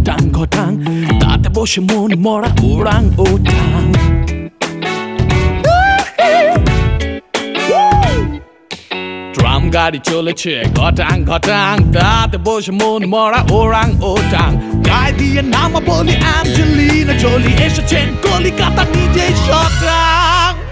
ঘটাং ঘটাং তাতে বসে মন মরা ওরাং ওটাং ড্রাম গাড়ি চলেছে ঘটাং ঘটাং তাতে বসে মন মরা ওরাং ওটাং গায়ে দিয়ে নামা বলি অ্যাঞ্জেলিনা জোলি এসেছেন কলিকাতা নিজেই শটাং